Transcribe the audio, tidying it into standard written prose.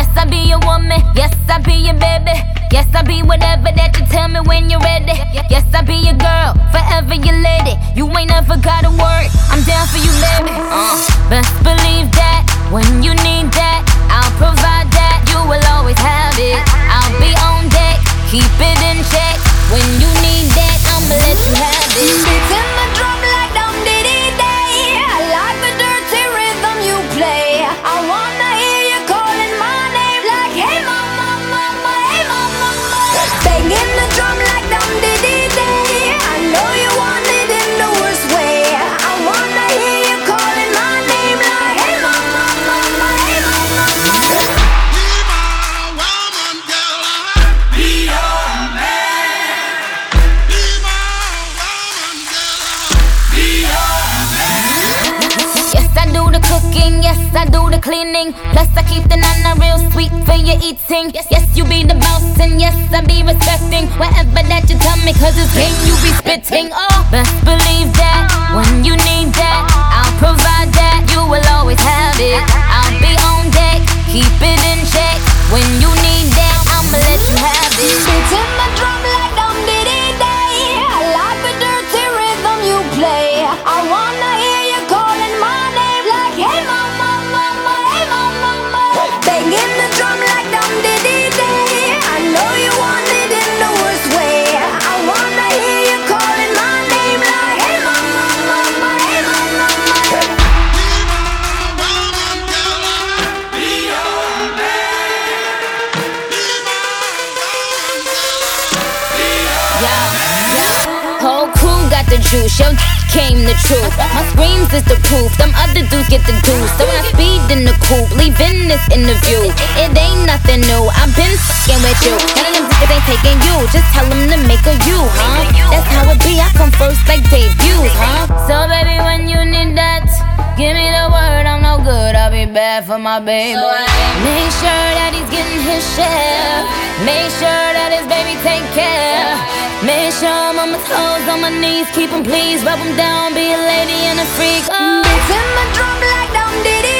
I be your woman. Yes, I be your baby. Yes, I be whatever that you tell me when you're ready. Yes, I be your girl, forever your lady. You ain't never gotta worry, I'm down for you, baby. Best believe that when you need that, I'll provide that. You will always have it. I'll be on deck, keep it in check. When you need that, I'ma let you have it. Beating the drum like dum diddy day. I like the dirty rhythm you play. I wanna hear you calling my name like, hey mama, mama, hey mama, mama. Banging the drum like dum diddy day. I know you want it in the worst way. I wanna hear you calling my name like, hey mama, mama, hey mama, mama. Be my woman, girl. Be your man. Be my woman, girl. Be your man. Yes, I do the cooking, yes, I do the cleaning. Plus, I keep the nana real sweet for your eating. Yes, you be the boss, and yes, I be respecting whatever that you tell me, cause it's game you be spitting. Oh, best believe that when you need that, I'll provide that. You will always have it. I'll be on deck, keep it in check. When you need that, I'ma let you have it. Beating the drum like dum diddy day. I like the dirty rhythm you play. I wanna hear you calling my name like, hey mama, mama, hey mama, mama. Banging the drum like dum diddy day. I know you want it in the worst way. I wanna hear you calling my name like, hey mama, mama, hey mama, mama. Be my woman, girl. Be your man. Be my woman, girl. Be your Whole crew got the juice, your came the truth. My screams is the proof, them other dudes get the deuce. So when I speed in the coupe, leaving this interview, it ain't nothing new, I've been fucking with you. None of them niggas ain't taking you, just tell them to make a you, huh? That's how it be, I come first like debuts, huh? So baby, when you need that, give me the word, I'm no good, I'll be bad for my baby. Make sure that he's getting his share. Make sure that his baby take care. Make sure I'm on my toes, on my knees, keep him please, rub him down, be a lady and a freak. Oh. Beating the drum like dum diddy